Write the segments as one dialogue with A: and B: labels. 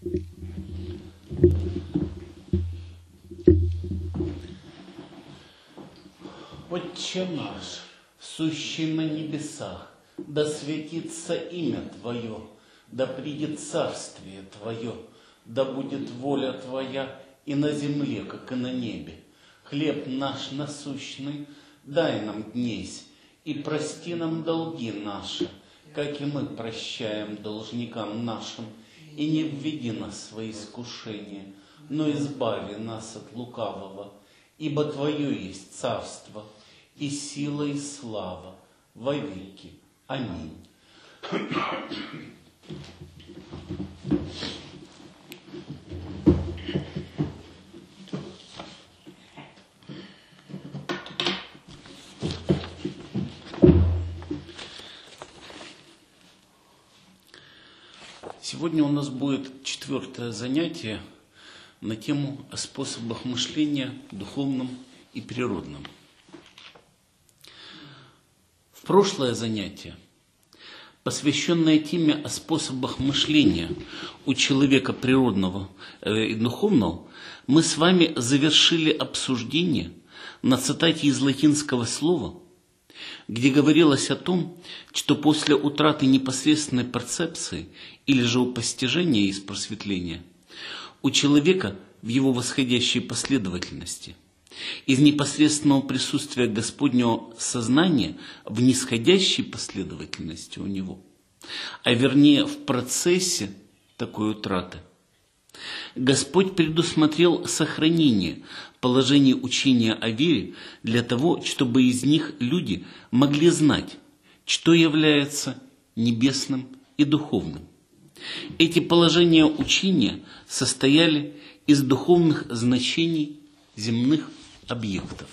A: Отче наш, сущий на небесах, да светится имя Твое, да придет царствие Твое, да будет воля Твоя и на земле, как и на небе. Хлеб наш насущный дай нам днесь, и прости нам долги наши, как и мы прощаем должникам нашим, и не введи нас в искушение, но избави нас от лукавого, ибо Твое есть царство, и сила, и слава во веки. Аминь. Сегодня у нас будет 4-е занятие на тему о способах мышления духовном и природном. В прошлое занятие, посвященное теме о способах мышления у человека природного и духовного, мы с вами завершили обсуждение на цитате из латинского слова, где говорилось о том, что после утраты непосредственной перцепции или же у постижения из просветления, у человека в его восходящей последовательности из непосредственного присутствия Господнего сознания в нисходящей последовательности у него, а вернее в процессе такой утраты, Господь предусмотрел сохранение положений учения о вере для того, чтобы из них люди могли знать, что является небесным и духовным. Эти положения учения состояли из духовных значений земных объектов.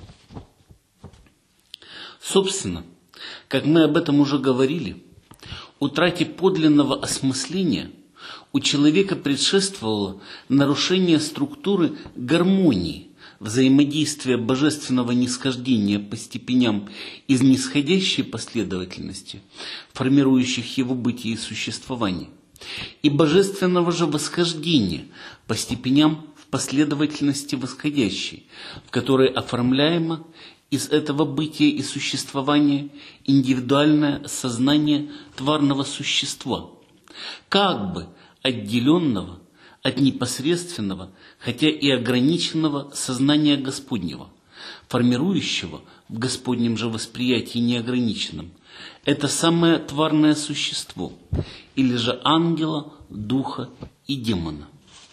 A: Собственно, как мы об этом уже говорили, утрате подлинного осмысления у человека предшествовало нарушение структуры гармонии, взаимодействия божественного нисхождения по степеням из нисходящей последовательности, формирующих его бытие и существование, и божественного же восхождения по степеням в последовательности восходящей, в которой оформляемо из этого бытия и существования индивидуальное сознание тварного существа, как бы отделенного от непосредственного, хотя и ограниченного сознания Господнего, формирующего в Господнем же восприятии неограниченном это самое тварное существо, или же ангела, духа и демона.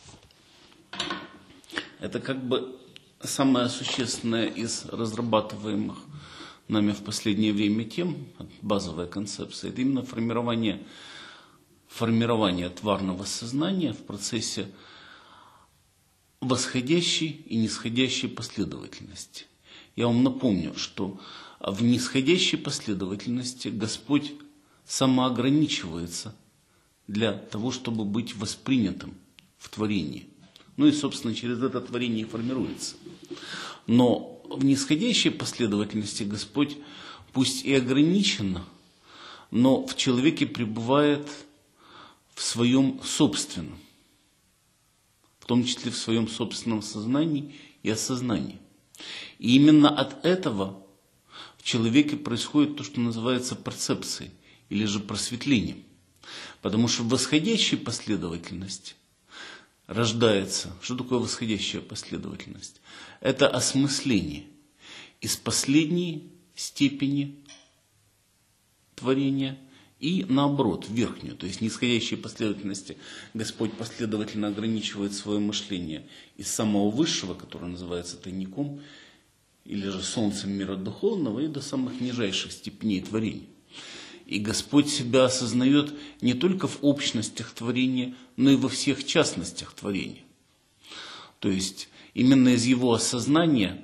A: Это как бы самое существенное из разрабатываемых нами в последнее время тем, базовая концепция, это именно формирование тварного сознания в процессе восходящей и нисходящей последовательности. Я вам напомню, что в нисходящей последовательности Господь самоограничивается для того, чтобы быть воспринятым в творении. Ну и, собственно, через это творение и формируется. Но в нисходящей последовательности Господь, пусть и ограниченно, но в человеке пребывает в своем собственном, в том числе в своем собственном сознании и осознании. И именно от этого в человеке происходит то, что называется перцепцией, или же просветлением. Потому что в восходящей последовательности рождается, что такое восходящая последовательность? Это осмысление из последней степени творения и наоборот, в верхнюю, то есть в нисходящей последовательности Господь последовательно ограничивает свое мышление из самого высшего, которое называется тайником, или же солнцем мира духовного, и до самых нижайших степеней творения. И Господь себя осознает не только в общностях творения, но и во всех частностях творения. То есть именно из его осознания,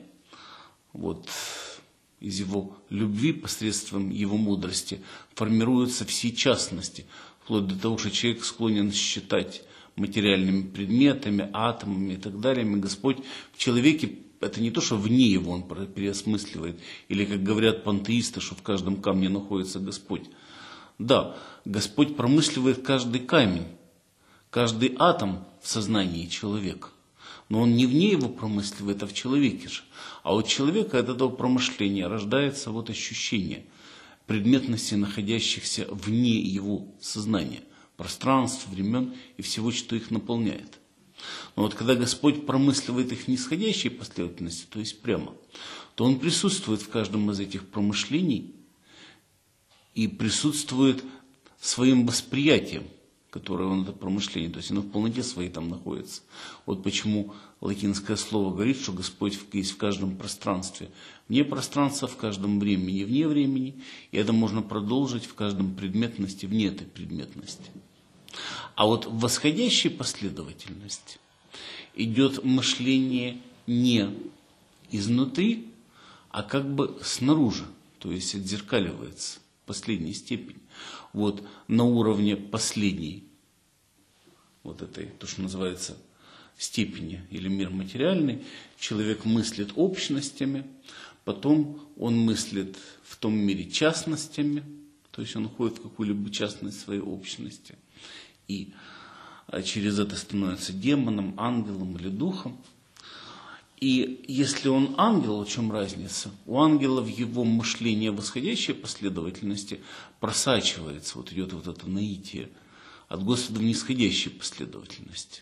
A: из его любви, посредством его мудрости, формируются все частности, вплоть до того, что человек склонен считать материальными предметами, атомами и так далее. И Господь в человеке, это не то, что вне его он переосмысливает, или, как говорят пантеисты, что в каждом камне находится Господь. Да, Господь промысливает каждый камень, каждый атом в сознании человека. Но он не вне его промысливает, а в человеке же. А у человека от этого промышления рождается вот ощущение предметности, находящихся вне его сознания, пространств, времен и всего, что их наполняет. Но вот когда Господь промысливает их в нисходящей последовательности, то есть прямо, то Он присутствует в каждом из этих промышлений и присутствует своим восприятием, которое он это промышление, то есть оно в полноте своей там находится. Вот почему латинское слово говорит, что Господь есть в каждом пространстве. Вне пространства, в каждом времени, вне времени. И это можно продолжить в каждом предметности, вне этой предметности. А вот в восходящей последовательности идет мышление не изнутри, а как бы снаружи, то есть отзеркаливается в последней степени. Вот на уровне последней, вот этой, то, что называется, степени или мир материальный, человек мыслит общностями, потом он мыслит в том мире частностями, то есть он уходит в какую-либо частность своей общности, и через это становится демоном, ангелом или духом. И если он ангел, в чем разница? У ангела в его мышлении восходящей последовательности просачивается, вот идет вот это наитие от Господа в нисходящей последовательности.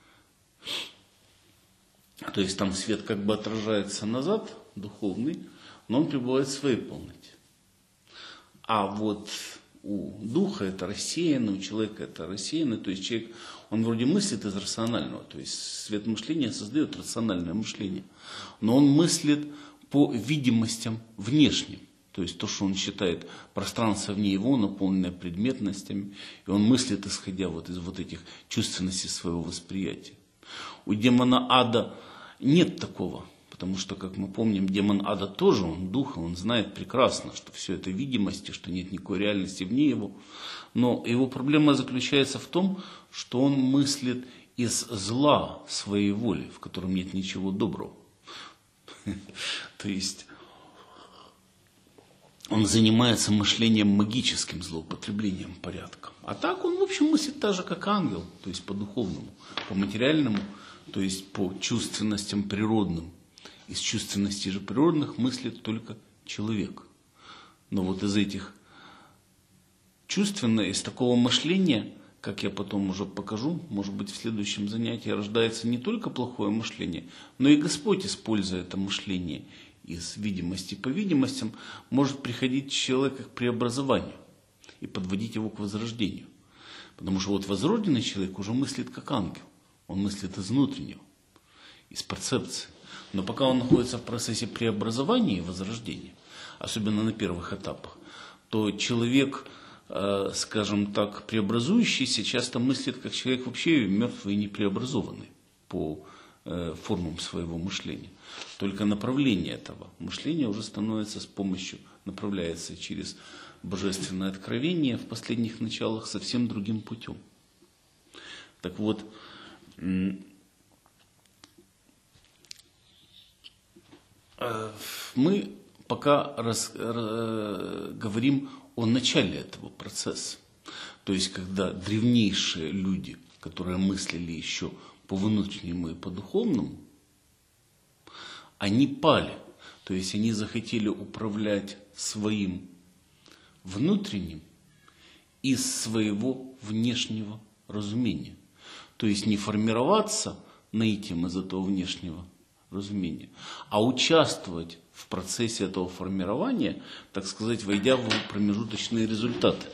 A: То есть там свет как бы отражается назад, духовный, но он пребывает в своей полноте. А вот у духа это рассеянно, у человека это рассеянно, то есть человек, он вроде мыслит из рационального, то есть свет мышления создает рациональное мышление, но он мыслит по видимостям внешним, то есть то, что он считает пространство вне его, наполненное предметностями, и он мыслит, исходя вот из вот этих чувственностей своего восприятия. У демона ада нет такого. Потому что, как мы помним, демон ада тоже, он дух, он знает прекрасно, что все это видимости, что нет никакой реальности вне его. Но его проблема заключается в том, что он мыслит из зла своей воли, в котором нет ничего доброго. То есть он занимается мышлением магическим, злоупотреблением порядка. А так он, в общем, мыслит так же, как ангел, то есть по духовному, по материальному, то есть по чувственностям природным. Из чувственностей же природных мыслит только человек. Но вот из этих чувственных, из такого мышления, как я потом уже покажу, может быть в следующем занятии, рождается не только плохое мышление, но и Господь, используя это мышление из видимости по видимостям, может приходить человека к преобразованию и подводить его к возрождению. Потому что вот возрожденный человек уже мыслит как ангел. Он мыслит из внутреннего, из перцепции. Но пока он находится в процессе преобразования и возрождения, особенно на первых этапах, то человек, скажем так, преобразующийся, часто мыслит как человек вообще мертвый и непреобразованный по формам своего мышления. Только направление этого мышления уже становится с помощью, направляется через божественное откровение в последних началах совсем другим путем. Так вот, мы пока говорим о начале этого процесса. То есть, когда древнейшие люди, которые мыслили еще по внутреннему и по духовному, они пали. То есть, они захотели управлять своим внутренним из своего внешнего разумения. То есть, не формироваться наитием из этого внешнего разумения, а участвовать в процессе этого формирования, так сказать, войдя в промежуточные результаты.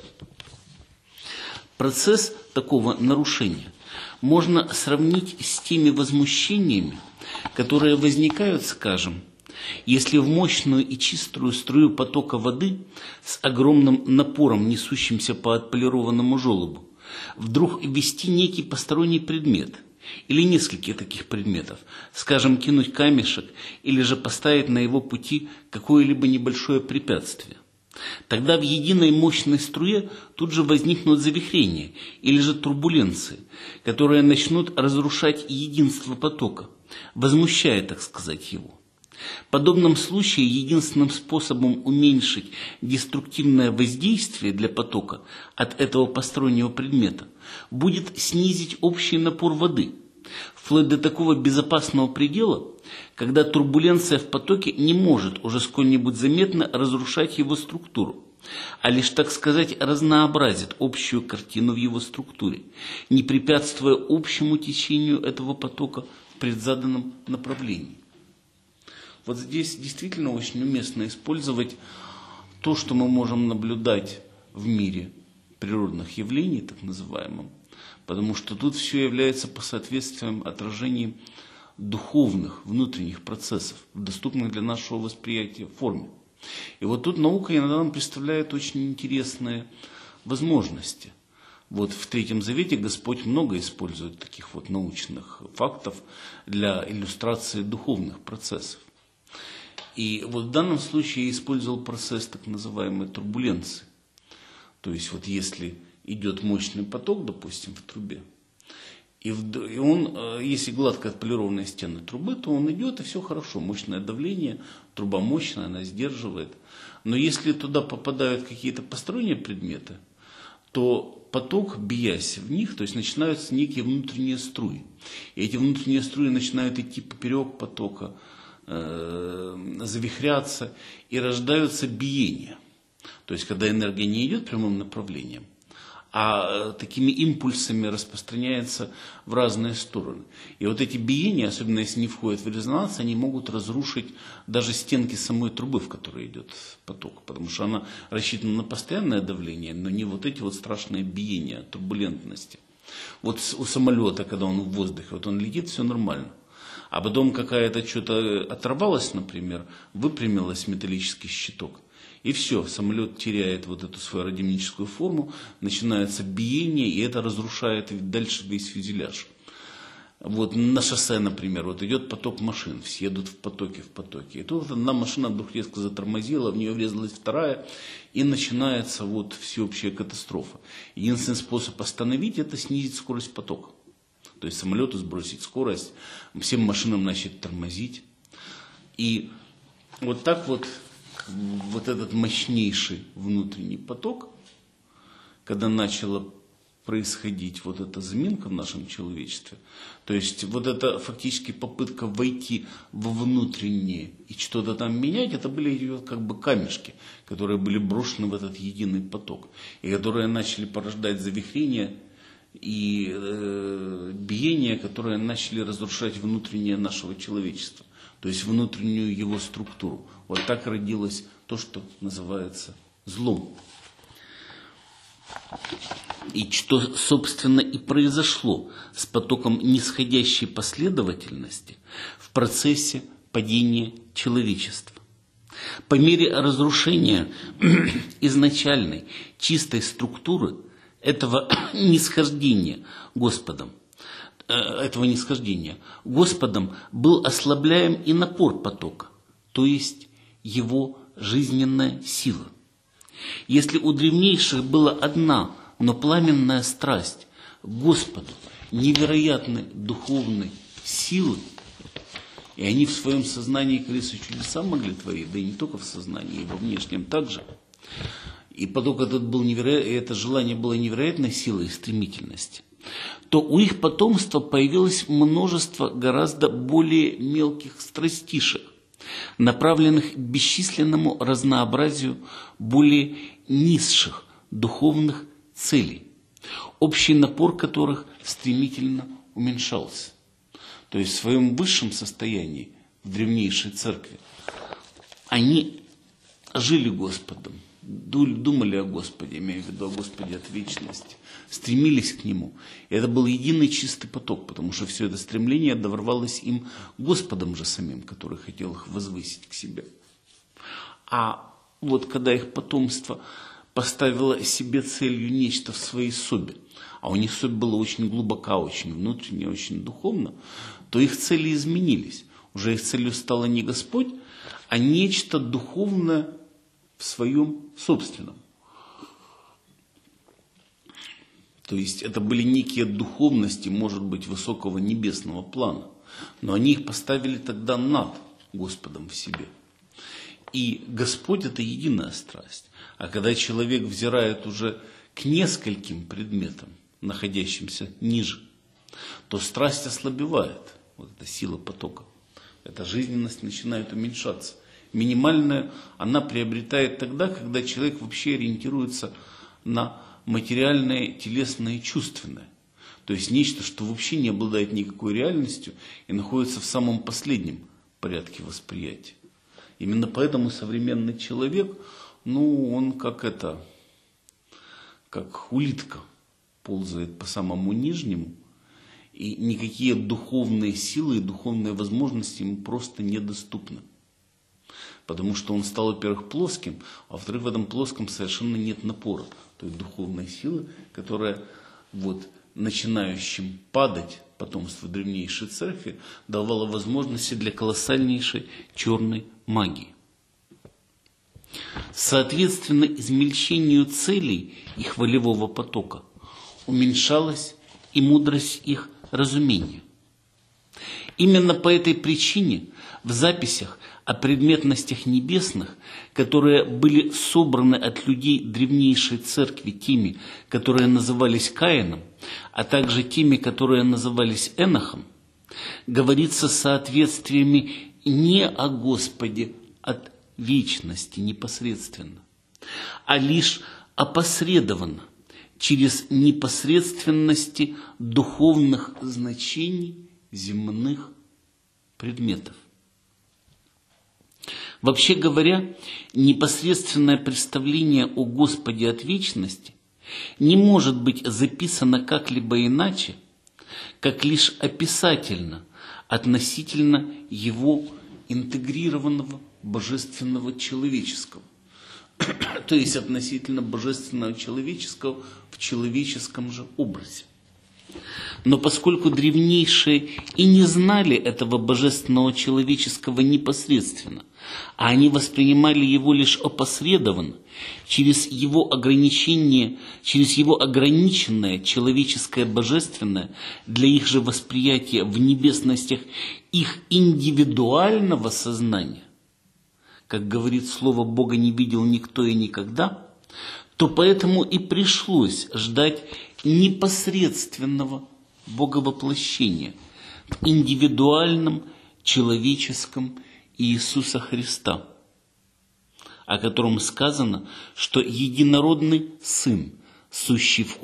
A: Процесс такого нарушения можно сравнить с теми возмущениями, которые возникают, скажем, если в мощную и чистую струю потока воды с огромным напором, несущимся по отполированному желобу, вдруг ввести некий посторонний предмет или несколько таких предметов, скажем, кинуть камешек или же поставить на его пути какое-либо небольшое препятствие. Тогда в единой мощной струе тут же возникнут завихрения или же турбуленции, которые начнут разрушать единство потока, возмущая, так сказать, его. В подобном случае единственным способом уменьшить деструктивное воздействие для потока от этого постороннего предмета будет снизить общий напор воды, вплоть до такого безопасного предела, когда турбуленция в потоке не может уже сколь-нибудь заметно разрушать его структуру, а лишь, так сказать, разнообразит общую картину в его структуре, не препятствуя общему течению этого потока в предзаданном направлении. Вот здесь действительно очень уместно использовать то, что мы можем наблюдать в мире природных явлений, так называемом, потому что тут все является по соответствиям отражением духовных, внутренних процессов, доступных для нашего восприятия форме. И вот тут наука иногда нам представляет очень интересные возможности. Вот в Третьем Завете Господь много использует таких вот научных фактов для иллюстрации духовных процессов. И вот в данном случае я использовал процесс так называемой турбуленции. То есть вот если идет мощный поток, допустим, в трубе, и он, если гладко отполированные стены трубы, то он идет, и все хорошо, мощное давление, труба мощная, она сдерживает. Но если туда попадают какие-то посторонние предметы, то поток, биясь в них, то есть начинаются некие внутренние струи. И эти внутренние струи начинают идти поперек потока, завихряться, и рождаются биения. То есть когда энергия не идет прямым направлением, а такими импульсами распространяется в разные стороны. И вот эти биения, особенно если не входят в резонанс, они могут разрушить даже стенки самой трубы, в которой идет поток. Потому что она рассчитана на постоянное давление, но не вот эти вот страшные биения, турбулентности. Вот у самолета, когда он в воздухе, вот он летит, все нормально. А потом какая-то что-то оторвалась, например, выпрямилась металлический щиток. И все, самолет теряет вот эту свою аэродинамическую форму, начинается биение, и это разрушает дальше весь фюзеляж. Вот на шоссе, например, вот идет поток машин, все едут в потоке. И тут одна машина вдруг резко затормозила, в нее врезалась вторая, и начинается вот всеобщая катастрофа. Единственный способ остановить — это снизить скорость потока. То есть самолету сбросить скорость, всем машинам начать тормозить. И вот так вот этот мощнейший внутренний поток, когда начала происходить вот эта заминка в нашем человечестве, то есть вот эта фактически попытка войти во внутреннее и что-то там менять, это были как бы камешки, которые были брошены в этот единый поток, и которые начали порождать завихрения и биения, которые начали разрушать внутреннее нашего человечества, то есть внутреннюю его структуру. Вот так родилось то, что называется злом. И что, собственно, и произошло с потоком нисходящей последовательности в процессе падения человечества. По мере разрушения изначальной чистой структуры этого нисхождения Господом был ослабляем и напор потока, то есть его жизненная сила. Если у древнейших была одна, но пламенная страсть к Господу, невероятной духовной силы, и они в своем сознании количество чудеса могли творить, да и не только в сознании, и во внешнем также, и поток этот был невероятный, и это желание было невероятной силой и стремительности, то у их потомства появилось множество гораздо более мелких страстишек, направленных к бесчисленному разнообразию более низших духовных целей, общий напор которых стремительно уменьшался. То есть в своем высшем состоянии в древнейшей церкви они жили Господом, думали о Господе, имея в виду о Господе от вечности, стремились к Нему. И это был единый чистый поток, потому что все это стремление давалось им Господом же самим, который хотел их возвысить к себе. А вот когда их потомство поставило себе целью нечто в своей собе, а у них собе была очень глубока, очень внутренняя, очень духовно, то их цели изменились. Уже их целью стало не Господь, а нечто духовное в своем собственном. То есть это были некие духовности, может быть, высокого небесного плана. Но они их поставили тогда над Господом в себе. И Господь – это единая страсть. А когда человек взирает уже к нескольким предметам, находящимся ниже, то страсть ослабевает. Вот эта сила потока. Эта жизненность начинает уменьшаться. Минимальная она приобретает тогда, когда человек вообще ориентируется на материальное, телесное и чувственное. То есть нечто, что вообще не обладает никакой реальностью и находится в самом последнем порядке восприятия. Именно поэтому современный человек, он как улитка, ползает по самому нижнему, и никакие духовные силы и духовные возможности ему просто недоступны. Потому что он стал, во-первых, плоским, а во-вторых, в этом плоском совершенно нет напора той духовной силы, которая начинающим падать потомству древнейшей церкви давала возможности для колоссальнейшей черной магии. Соответственно, измельчению целей их волевого потока уменьшалась и мудрость их разумения. Именно по этой причине в записях о предметностях небесных, которые были собраны от людей древнейшей церкви теми, которые назывались Каином, а также теми, которые назывались Энохом, говорится соответствиями не о Господе от вечности непосредственно, а лишь опосредованно, через непосредственности духовных значений земных предметов. Вообще говоря, непосредственное представление о Господе от вечности не может быть записано как-либо иначе, как лишь описательно, относительно его интегрированного божественного человеческого. То есть относительно божественного человеческого в человеческом же образе. Но поскольку древнейшие и не знали этого божественного человеческого непосредственно, а они воспринимали его лишь опосредованно, через его ограниченное человеческое божественное для их же восприятия в небесностях их индивидуального сознания, как говорит слово «Бога не видел никто и никогда», то поэтому и пришлось ждать непосредственного боговоплощения в индивидуальном человеческом Иисуса Христа, о котором сказано, что единородный Сын, сущий в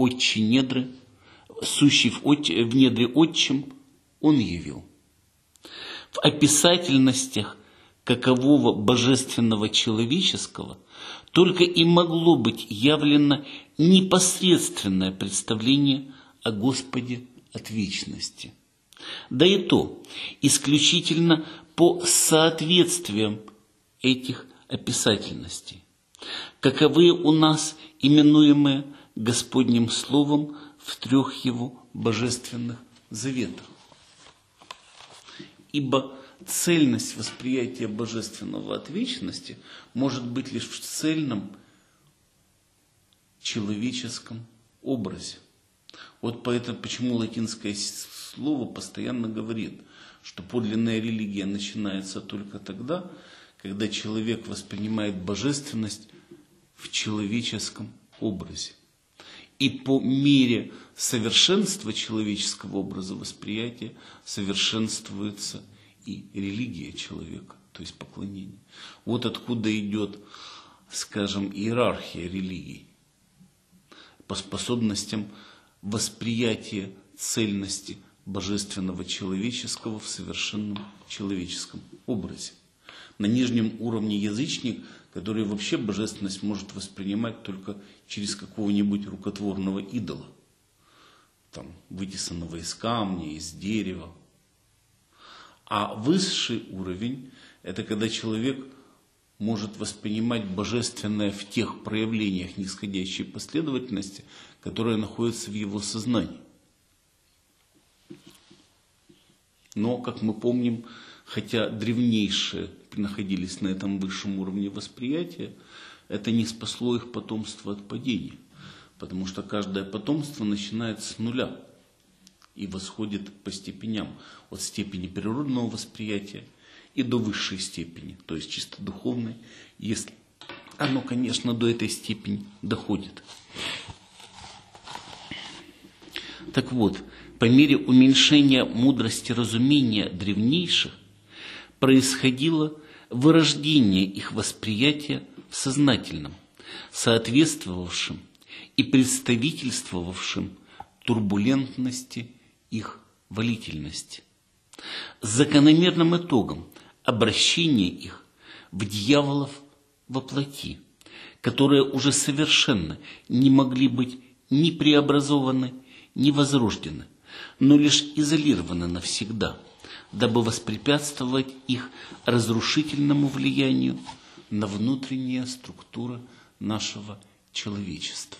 A: недре Отчим, Он явил. В описательностях какового божественного человеческого только и могло быть явлено непосредственное представление о Господе от вечности. Да и то исключительно по соответствиям этих описательностей, каковые у нас именуемые Господним Словом в 3 его божественных заветах. Ибо цельность восприятия божественного от вечности может быть лишь в цельном человеческом образе. Вот поэтому, почему латинское слово постоянно говорит, что подлинная религия начинается только тогда, когда человек воспринимает божественность в человеческом образе. И по мере совершенства человеческого образа восприятия совершенствуется и религия человека, то есть поклонение. Вот откуда идет, скажем, иерархия религий. По способностям восприятия цельности божественного человеческого в совершенном человеческом образе. На нижнем уровне язычник, который вообще божественность может воспринимать только через какого-нибудь рукотворного идола, вытесанного из камня, из дерева. А высший уровень – это когда человек может воспринимать божественное в тех проявлениях нисходящей последовательности, которые находятся в его сознании. Но, как мы помним, хотя древнейшие находились на этом высшем уровне восприятия, это не спасло их потомство от падения, потому что каждое потомство начинает с нуля и восходит по степеням, от степени природного восприятия и до высшей степени, то есть чисто духовной, если оно, конечно, до этой степени доходит. Так вот, по мере уменьшения мудрости разумения древнейших происходило вырождение их восприятия в сознательном, соответствовавшем и представительствовавшем турбулентности их волительности. С закономерным итогом обращения их в дьяволов во плоти, которые уже совершенно не могли быть ни преобразованы, ни возрождены, но лишь изолированы навсегда, дабы воспрепятствовать их разрушительному влиянию на внутренние структуры нашего человечества.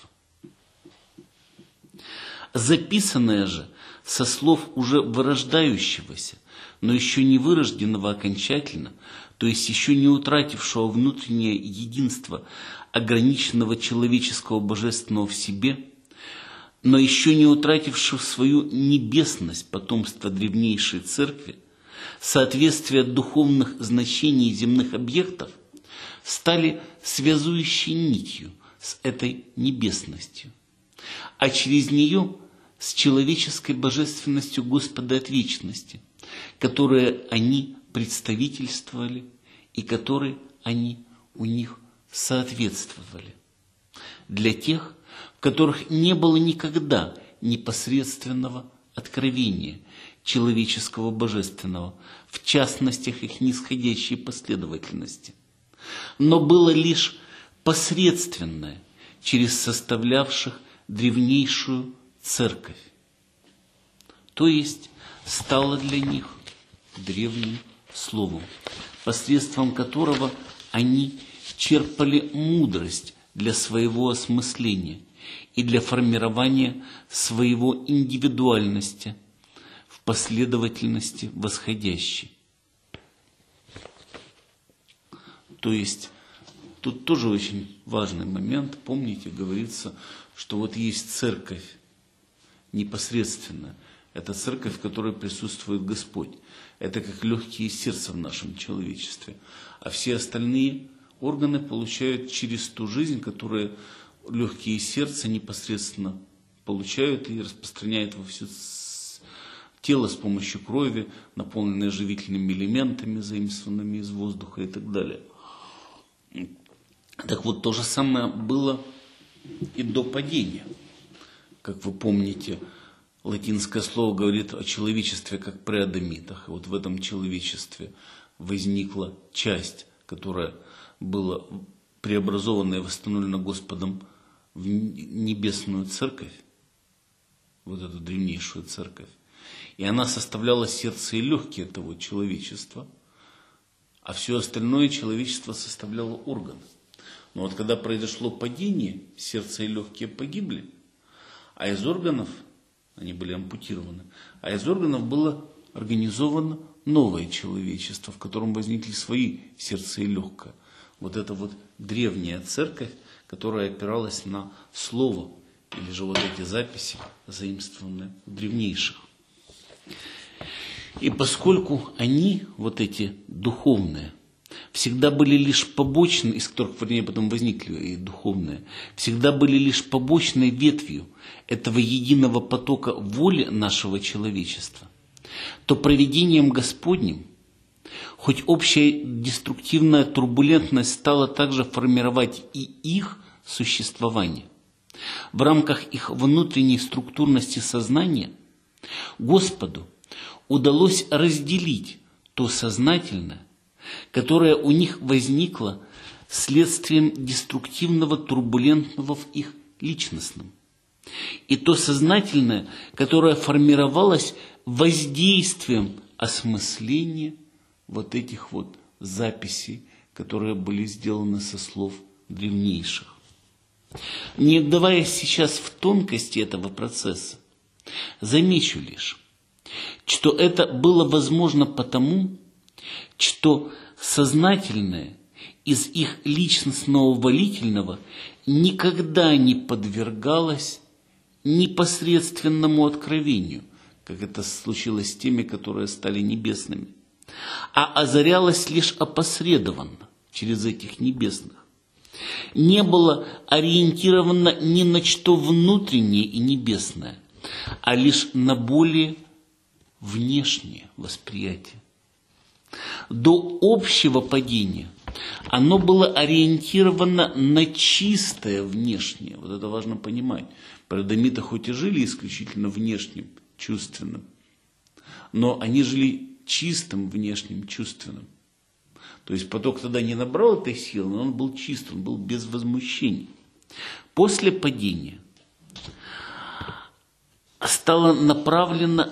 A: Записанное же со слов уже вырождающегося, но еще не вырожденного окончательно, то есть еще не утратившего внутреннее единство ограниченного человеческого божественного в себе, но еще не утратившего свою небесность потомства древнейшей церкви, соответствие духовных значений земных объектов, стали связующей нитью с этой небесностью, а через нее с человеческой божественностью Господа от вечности, которые они представительствовали и которой они у них соответствовали. Для тех, в которых не было никогда непосредственного откровения человеческого божественного в частностях их нисходящей последовательности, но было лишь посредственное через составлявших древнейшую церковь, то есть стало для них древним словом, посредством которого они черпали мудрость для своего осмысления и для формирования своего индивидуальности в последовательности восходящей. То есть тут тоже очень важный момент. Помните, говорится, что вот есть церковь непосредственно. Это церковь, в которой присутствует Господь. Это как легкие сердца в нашем человечестве. А все остальные органы получают через ту жизнь, которую легкие сердца непосредственно получают и распространяют во все тело с помощью крови, наполненной живительными элементами, заимствованными из воздуха и так далее. Так вот, то же самое было и до падения. Как вы помните, латинское слово говорит о человечестве как преадамитах. И вот в этом человечестве возникла часть, которая была преобразована и восстановлена Господом в небесную церковь, вот эту древнейшую церковь. И она составляла сердце и легкие этого человечества, а все остальное человечество составляло органы. Но вот когда произошло падение, сердце и легкие погибли, а из органов, они были ампутированы, а из органов было организовано новое человечество, в котором возникли свои сердце и легкое. Вот это вот древняя церковь, которая опиралась на слово, или же вот эти записи, заимствованные у древнейших. И поскольку они, вот эти духовные, всегда были лишь побочные, из которых, вернее, потом возникли и духовные, всегда были лишь побочной ветвью этого единого потока воли нашего человечества, то провидением Господним, хоть общая деструктивная турбулентность стала также формировать и их существование, в рамках их внутренней структурности сознания, Господу удалось разделить то сознательное, которое у них возникло следствием деструктивного турбулентного в их личностном, и то сознательное, которое формировалось воздействием осмысления вот этих вот записей, которые были сделаны со слов древнейших. Не вдаваясь сейчас в тонкости этого процесса, замечу лишь, что это было возможно потому, что сознательное из их личностного волительного никогда не подвергалось непосредственному откровению, как это случилось с теми, которые стали небесными. а озарялось лишь опосредованно через этих небесных. Не было ориентировано ни на что внутреннее и небесное, а лишь на более внешнее восприятие. До общего падения оно было ориентировано на чистое внешнее. Вот это важно понимать. Продомиты хоть и жили исключительно внешним, чувственным, но они жили чистым внешним, чувственным. То есть поток тогда не набрал этой силы, но он был чист, он был без возмущений. После падения оно стало направлено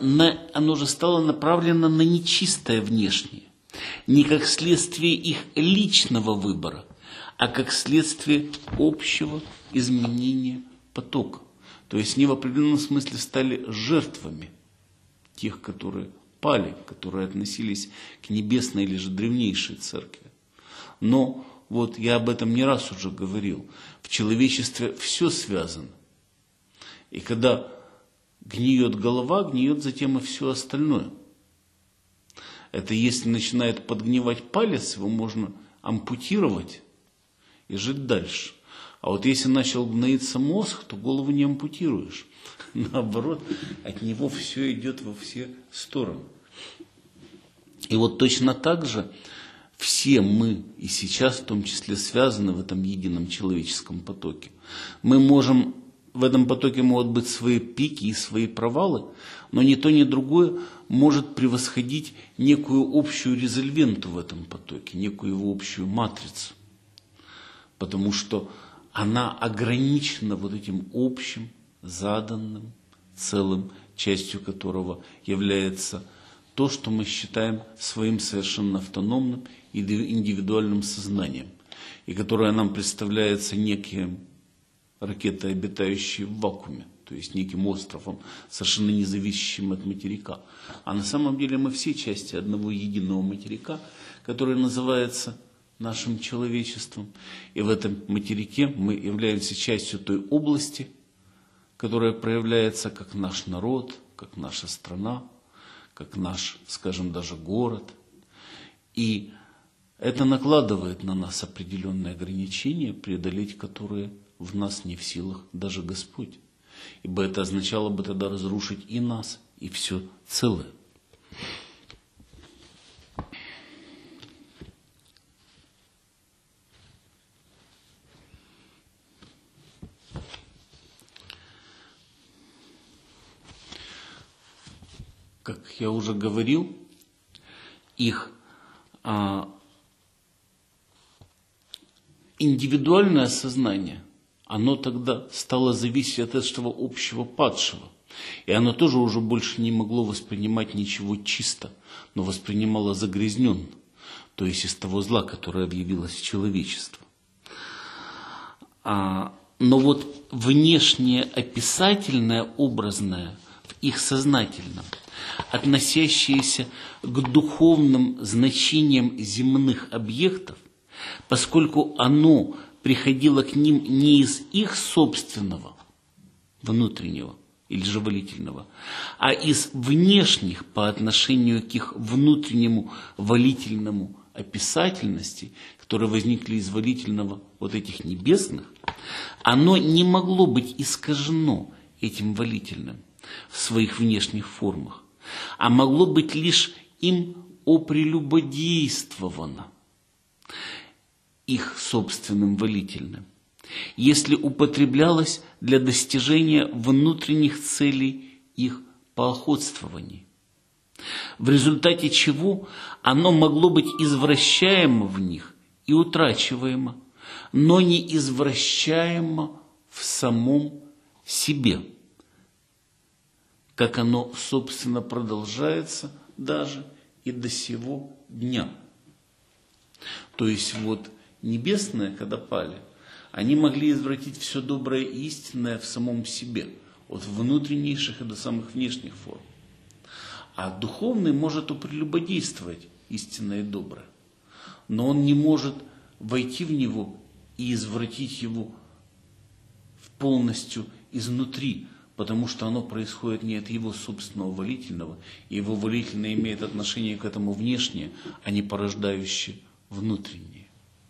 A: на нечистое внешнее. Не как следствие их личного выбора, а как следствие общего изменения потока. То есть они в определенном смысле стали жертвами тех, которые пали, которые относились к небесной или же древнейшей церкви. Но вот я об этом не раз уже говорил. В человечестве все связано. И когда гниет голова, гниет затем и все остальное. Это если начинает подгнивать палец, его можно ампутировать и жить дальше. А вот если начал гноиться мозг, то голову не ампутируешь. Наоборот, от него все идет во все стороны. И вот точно так же все мы и сейчас в том числе связаны в этом едином человеческом потоке. Мы можем, в этом потоке могут быть свои пики и свои провалы, но ни то, ни другое может превосходить некую общую резольвенту в этом потоке, некую его общую матрицу. Потому что она ограничена вот этим общим, заданным, целым, частью которого является то, что мы считаем своим совершенно автономным и индивидуальным сознанием, и которое нам представляется неким ракетой, обитающей в вакууме, то есть неким островом, совершенно независящим от материка. А на самом деле мы все части одного единого материка, который называется нашим человечеством. И в этом материке мы являемся частью той области, которая проявляется как наш народ, как наша страна, как наш, скажем, даже город. И это накладывает на нас определенные ограничения, преодолеть которые в нас не в силах даже Господь. Ибо это означало бы тогда разрушить и нас, и все целое. Как я уже говорил, их индивидуальное сознание, оно тогда стало зависеть от этого общего падшего. И оно тоже уже больше не могло воспринимать ничего чисто, но воспринимало загрязненно, то есть из того зла, которое объявилось в человечество. Но вот внешнее описательное, образное в их сознательном, относящиеся к духовным значениям земных объектов, поскольку оно приходило к ним не из их собственного, внутреннего или же волительного, а из внешних по отношению к их внутреннему волительному описательности, которые возникли из волительного вот этих небесных, оно не могло быть искажено этим волительным в своих внешних формах, а могло быть лишь им опрелюбодействовано их собственным волительным, если употреблялось для достижения внутренних целей их поохотствований, в результате чего оно могло быть извращаемо в них и утрачиваемо, но не извращаемо в самом себе, как оно, собственно, продолжается даже и до сего дня. То есть вот небесные, когда пали, они могли извратить все доброе и истинное в самом себе, от внутреннейших и до самых внешних форм. А духовный может упрелюбодействовать истинное и доброе, но он не может войти в него и извратить его полностью изнутри, потому что оно происходит не от его собственного волительного, и его волительное имеет отношение к этому внешнее, а не порождающее внутреннее.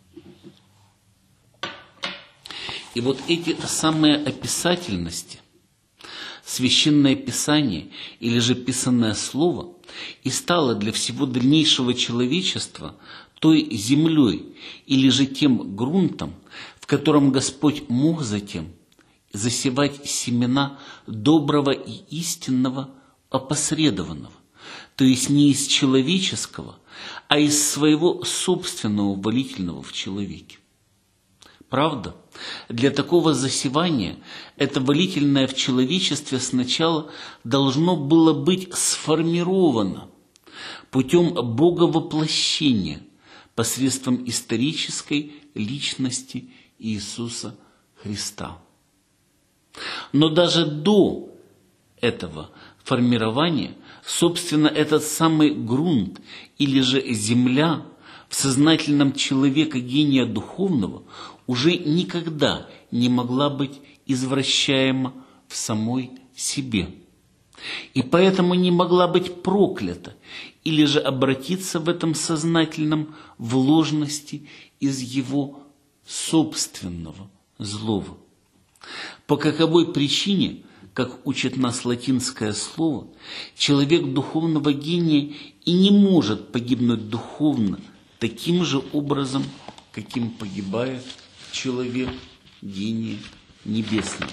A: И вот эти самые описательности, Священное Писание или же писанное Слово и стало для всего дальнейшего человечества той землей или же тем грунтом, в котором Господь мог затем засевать семена доброго и истинного опосредованного, то есть не из человеческого, а из своего собственного волительного в человеке. Правда, для такого засевания это волительное в человечестве сначала должно было быть сформировано путем боговоплощения посредством исторической личности Иисуса Христа. Но даже до этого формирования, собственно, этот самый грунт или же земля в сознательном человека гения духовного уже никогда не могла быть извращаема в самой себе. И поэтому не могла быть проклята или же обратиться в этом сознательном в ложности из его собственного злого. По каковой причине, как учит нас латинское слово, человек духовного гения и не может погибнуть духовно таким же образом, каким погибает человек гения небесного.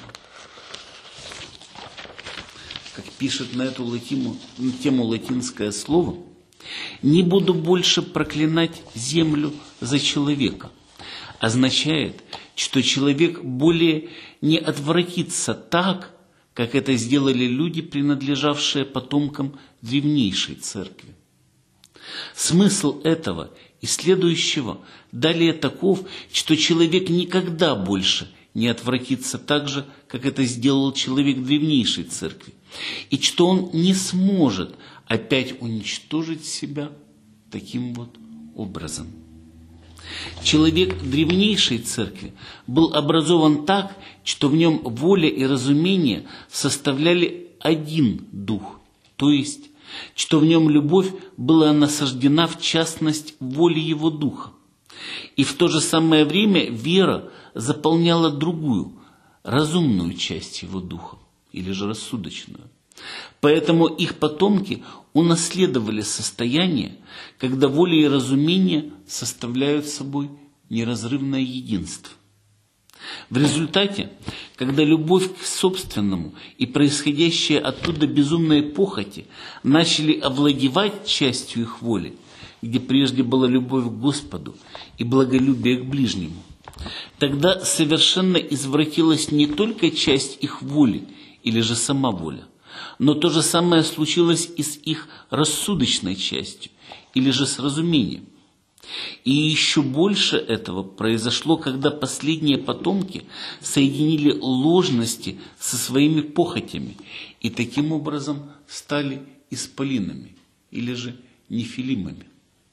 A: Как пишет на эту тему латинское слово, «Не буду больше проклинать землю за человека» означает, что человек более не отвратится так, как это сделали люди, принадлежавшие потомкам древнейшей церкви. Смысл этого и следующего далее таков, что человек никогда больше не отвратится так же, как это сделал человек древнейшей церкви, и что он не сможет опять уничтожить себя таким вот образом. Человек древнейшей церкви был образован так, что в нем воля и разумение составляли один дух, то есть, что в нем любовь была насаждена в частность воли его духа. И в то же самое время вера заполняла другую, разумную часть его духа, или же рассудочную. Поэтому их потомки унаследовали состояние, когда воля и разумение составляют собой неразрывное единство. В результате, когда любовь к собственному и происходящие оттуда безумные похоти начали овладевать частью их воли, где прежде была любовь к Господу и благолюбие к ближнему, тогда совершенно извратилась не только часть их воли или же сама воля, но то же самое случилось и с их рассудочной частью, или же с разумением. И еще больше этого произошло, когда последние потомки соединили ложности со своими похотями и таким образом стали исполинами, или же нефилимами.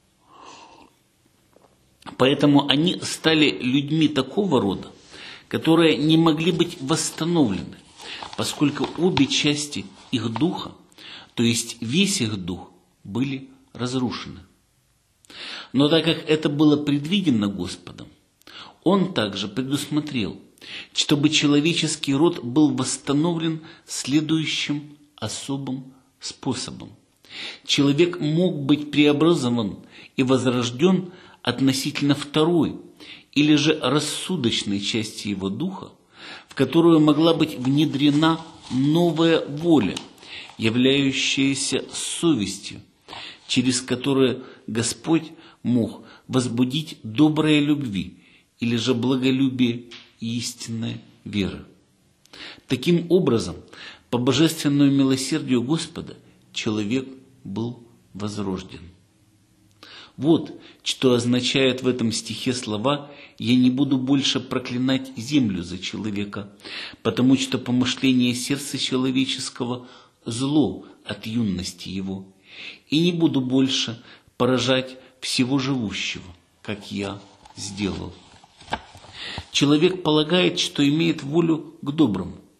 A: Поэтому они стали людьми такого рода, которые не могли быть восстановлены, поскольку обе части их духа, то есть весь их дух, были разрушены. Но так как это было предвидено Господом, Он также предусмотрел, чтобы человеческий род был восстановлен следующим особым способом. Человек мог быть преобразован и возрожден относительно второй или же рассудочной части его духа, в которую могла быть внедрена новая воля, являющаяся совестью, через которую Господь мог возбудить доброе любви или же благолюбие и истинная вера. Таким образом, по божественному милосердию Господа человек был возрожден. Вот что означает в этом стихе слова «Я не буду больше проклинать землю за человека, потому что помышление сердца человеческого зло от юности его, и не буду больше поражать всего живущего, как я сделал». Человек полагает, что имеет волю к доброму,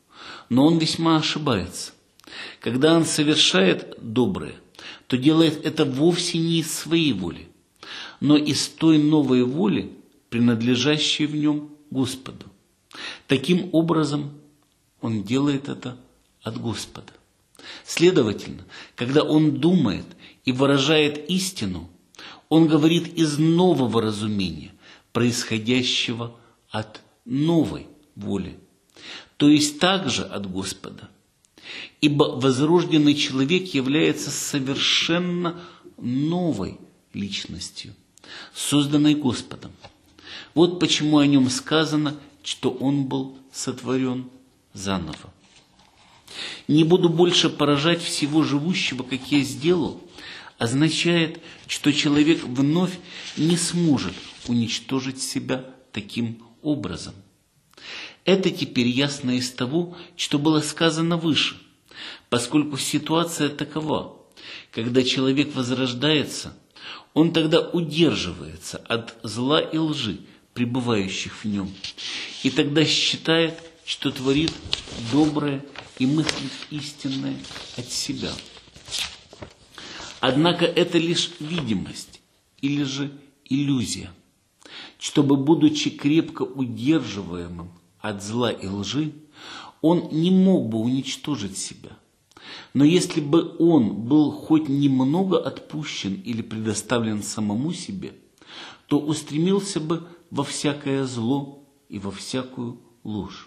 A: Но он весьма ошибается. Когда он совершает доброе, то делает это вовсе не из своей воли, но из той новой воли, принадлежащей в нем Господу. Таким образом, он делает это от Господа. Следовательно, когда он думает и выражает истину, он говорит из нового разумения, происходящего от новой воли, то есть также от Господа. Ибо возрожденный человек является совершенно новой личностью, созданной Господом. Вот почему о нем сказано, что он был сотворен заново. «Не буду больше поражать всего живущего, как я сделал», означает, что человек вновь не сможет уничтожить себя таким образом. Это теперь ясно из того, что было сказано выше, поскольку ситуация такова: когда человек возрождается, он тогда удерживается от зла и лжи, пребывающих в нем, и тогда считает, что творит доброе и мыслит истинное от себя. Однако это лишь видимость или же иллюзия, чтобы, будучи крепко удерживаемым от зла и лжи, он не мог бы уничтожить себя. Но если бы он был хоть немного отпущен или предоставлен самому себе, то устремился бы во всякое зло и во всякую ложь.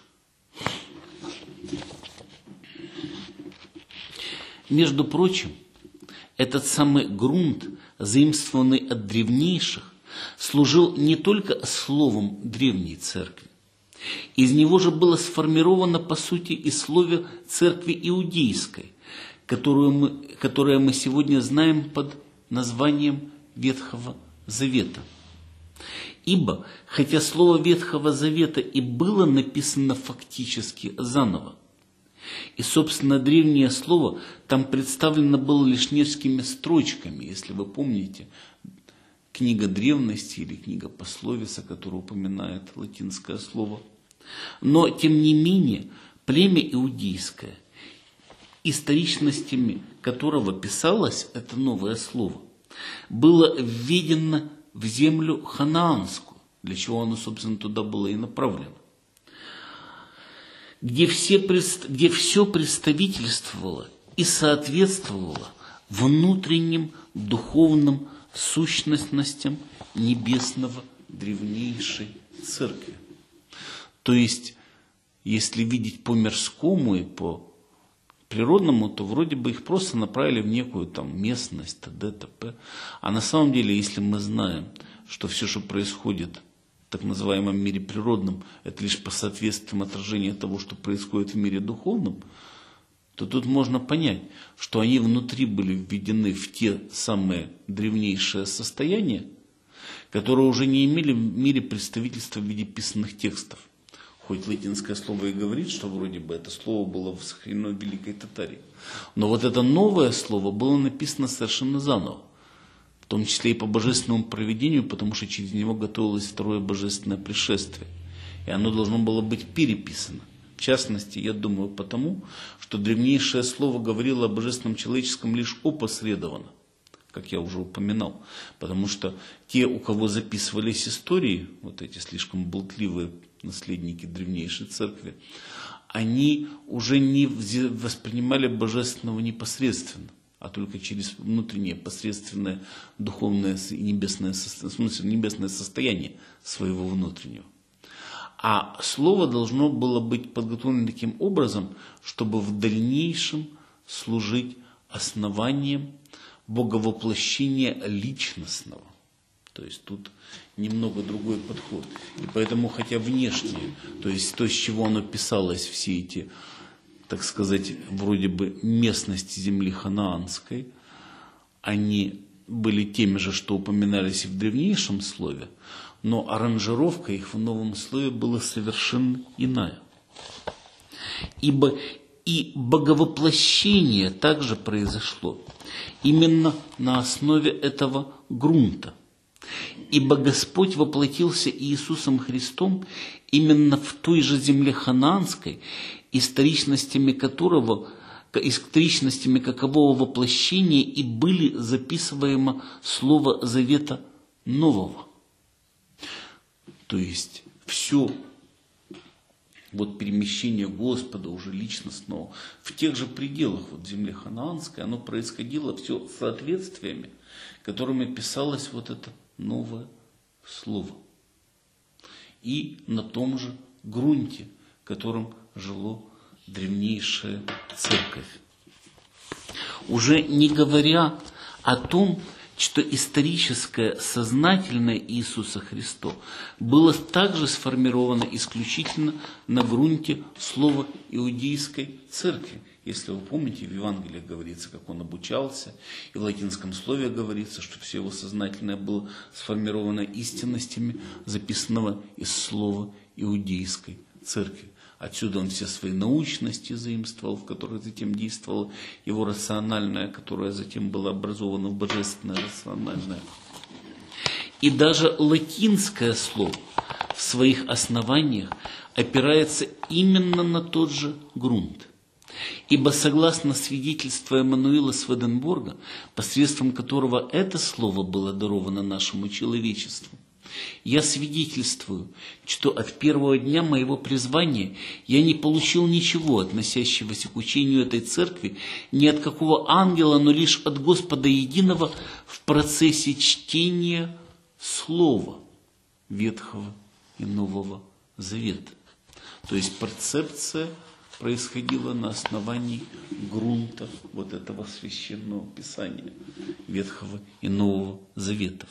A: Между прочим, этот самый грунт, заимствованный от древнейших, служил не только словом древней церкви. Из него же было сформировано, по сути, и слово церкви иудейской, которое мы сегодня знаем под названием Ветхого Завета. Ибо, хотя слово Ветхого Завета и было написано фактически заново, и, собственно, древнее слово там представлено было лишь несколькими строчками, если вы помните, книга древности или книга пословица, которая упоминает латинское слово. Но, тем не менее, племя иудейское, историчностями которого писалось это новое слово, было введено в землю ханаанскую, для чего оно, собственно, туда было и направлено, где все представительствовало и соответствовало внутренним духовным сущностностям небесного древнейшей церкви. То есть, если видеть по мирскому и по природному, то вроде бы их просто направили в некую там местность, т.д. т.п. А на самом деле, если мы знаем, что все, что происходит в так называемом мире природном, это лишь по соответствиям отражения того, что происходит в мире духовном, то тут можно понять, что они внутри были введены в те самые древнейшие состояния, которые уже не имели в мире представительства в виде писанных текстов. Хоть латинское слово и говорит, что вроде бы это слово было сохранено в Великой Татарии. Но вот это новое слово было написано совершенно заново. В том числе и по божественному провидению, потому что через него готовилось второе божественное пришествие. И оно должно было быть переписано. В частности, я думаю, потому, что древнейшее слово говорило о божественном человеческом лишь опосредованно, как я уже упоминал. Потому что те, у кого записывались истории, вот эти слишком болтливые наследники древнейшей церкви, они уже не воспринимали божественного непосредственно, а только через внутреннее, посредственное, духовное и небесное состояние своего внутреннего. А слово должно было быть подготовлено таким образом, чтобы в дальнейшем служить основанием боговоплощения личностного. То есть тут немного другой подход. И поэтому, хотя внешнее, то есть то, с чего оно писалось, все эти, так сказать, вроде бы местности земли ханаанской, они были теми же, что упоминались и в древнейшем слове, но аранжировка их в новом слове была совершенно иная. Ибо и боговоплощение также произошло именно на основе этого грунта. Ибо Господь воплотился Иисусом Христом именно в той же земле ханаанской историчностями какового воплощения и были записываемо слово завета нового. То есть все вот перемещение Господа уже личностного в тех же пределах вот земли ханаанской, оно происходило все соответствиями, которыми писалось вот это новое слово. И на том же грунте, которым жило древнейшая церковь. Уже не говоря о том, что историческое сознательное Иисуса Христа было также сформировано исключительно на грунте слова иудейской церкви. Если вы помните, в Евангелии говорится, как он обучался, и в латинском слове говорится, что все его сознательное было сформировано истинностями, записанного из слова иудейской церкви. Отсюда он все свои научности заимствовал, в которых затем действовало его рациональное, которое затем было образовано в божественное рациональное. И даже латинское слово в своих основаниях опирается именно на тот же грунт. Ибо согласно свидетельству Эммануила Сведенборга, посредством которого это слово было даровано нашему человечеству, я свидетельствую, что от первого дня моего призвания я не получил ничего, относящегося к учению этой церкви, ни от какого ангела, но лишь от Господа Единого в процессе чтения Слова Ветхого и Нового Завета. То есть перцепция происходила на основании грунта вот этого священного писания Ветхого и Нового Заветов.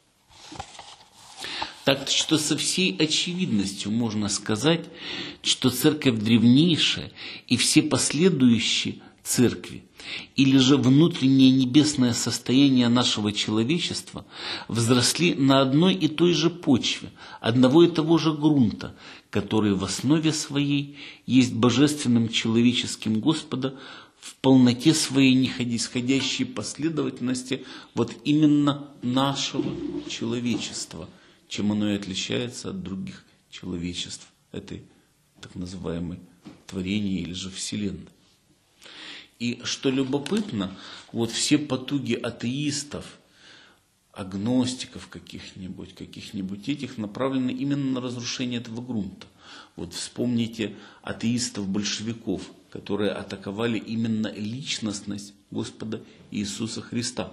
A: Так что со всей очевидностью можно сказать, что церковь древнейшая и все последующие церкви, или же внутреннее небесное состояние нашего человечества возросли на одной и той же почве, одного и того же грунта, который в основе своей есть божественным человеческим Господа в полноте своей нисходящей последовательности вот именно нашего человечества, чем оно и отличается от других человечеств этой так называемой творения или же Вселенной. И что любопытно, вот все потуги атеистов, агностиков каких-нибудь этих направлены именно на разрушение этого грунта. Вот вспомните атеистов-большевиков, которые атаковали именно личностность Господа Иисуса Христа.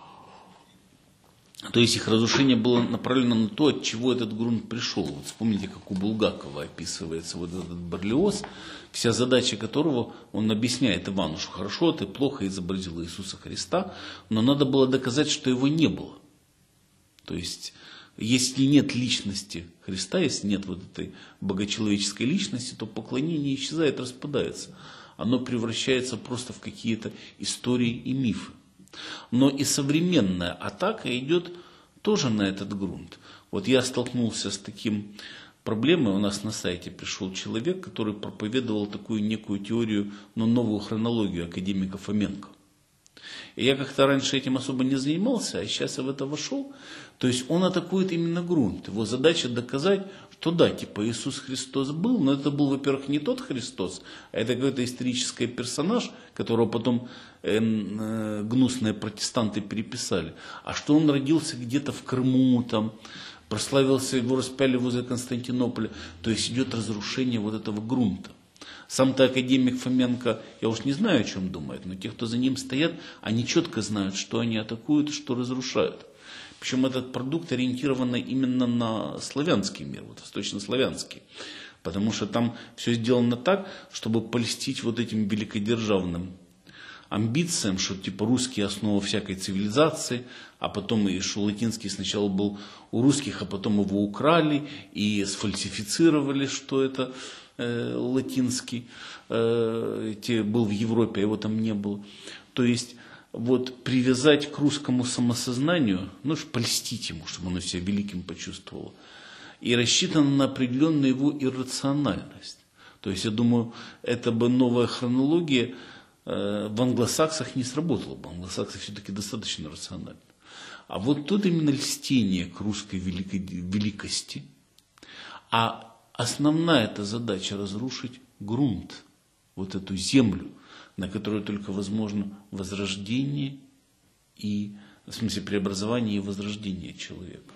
A: То есть их разрушение было направлено на то, от чего этот грунт пришел. Вот вспомните, как у Булгакова описывается вот этот Барлиоз, вся задача которого он объясняет Ивану, что хорошо, ты плохо изобразил Иисуса Христа, но надо было доказать, что его не было. То есть, если нет личности Христа, если нет вот этой богочеловеческой личности, то поклонение исчезает, распадается. Оно превращается просто в какие-то истории и мифы. Но и современная атака идет тоже на этот грунт. Вот я столкнулся с таким проблемой. У нас на сайте пришел человек, который проповедовал такую некую теорию, но новую хронологию академика Фоменко. И я как-то раньше этим особо не занимался, а сейчас я в это вошел. То есть он атакует именно грунт. Его задача доказать, что да, типа Иисус Христос был, но это был, во-первых, не тот Христос, а это какой-то исторический персонаж, которого потом гнусные протестанты переписали. А что он родился где-то в Крыму, там, прославился, его распяли возле Константинополя. То есть идет разрушение вот этого грунта. Сам-то академик Фоменко, я уж не знаю, о чем думает, но те, кто за ним стоят, они четко знают, что они атакуют и что разрушают. Причем этот продукт ориентирован именно на славянский мир, вот восточнославянский. Потому что там все сделано так, чтобы польстить вот этим великодержавным амбициям, что типа русские основа всякой цивилизации, а потом и что латинский сначала был у русских, а потом его украли и сфальсифицировали, что это латинский был в Европе, а его там не было. То есть вот привязать к русскому самосознанию, ну, польстить ему, чтобы оно себя великим почувствовало, и рассчитано на определенную его иррациональность. То есть я думаю, это бы новая хронология в англосаксах не сработала бы. Англосаксы все-таки достаточно рациональны. А вот тут именно льстение к русской великости. А основная эта задача разрушить грунт вот эту землю, на которой только возможно возрождение и, в смысле, преобразование и возрождение человека.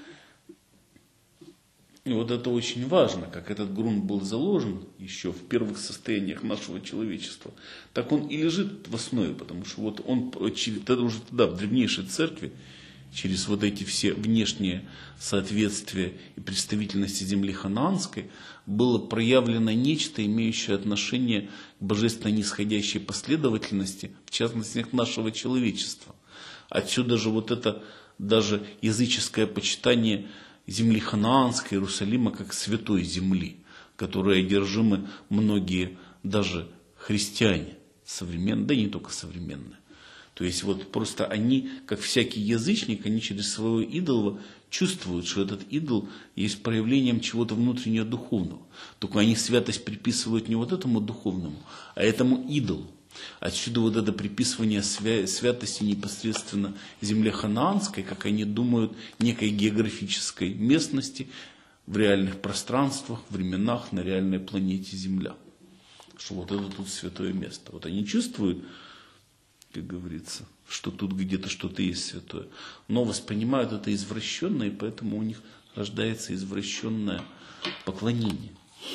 A: И вот это очень важно, как этот грунт был заложен еще в первых состояниях нашего человечества, так он и лежит в основе, потому что вот он уже тогда в древнейшей церкви, через вот эти все внешние соответствия и представительности земли ханаанской, было проявлено нечто, имеющее отношение к божественно нисходящей последовательности, в частности, к нашего человечества. Отсюда же вот это даже языческое почитание земли ханаанской, Иерусалима, как святой земли, которой одержимы многие даже христиане современные, да и не только современные. То есть вот просто они, как всякий язычник, они через своего идола чувствуют, что этот идол есть проявлением чего-то внутреннего духовного. Только они святость приписывают не вот этому духовному, а этому идолу. Отсюда вот это приписывание святости непосредственно земле ханаанской, как они думают, некой географической местности в реальных пространствах, временах, на реальной планете Земля. Что вот это тут святое место. Вот они чувствуют, как говорится, что тут где-то что-то есть святое, но воспринимают это извращенно, и поэтому у них рождается извращенное поклонение.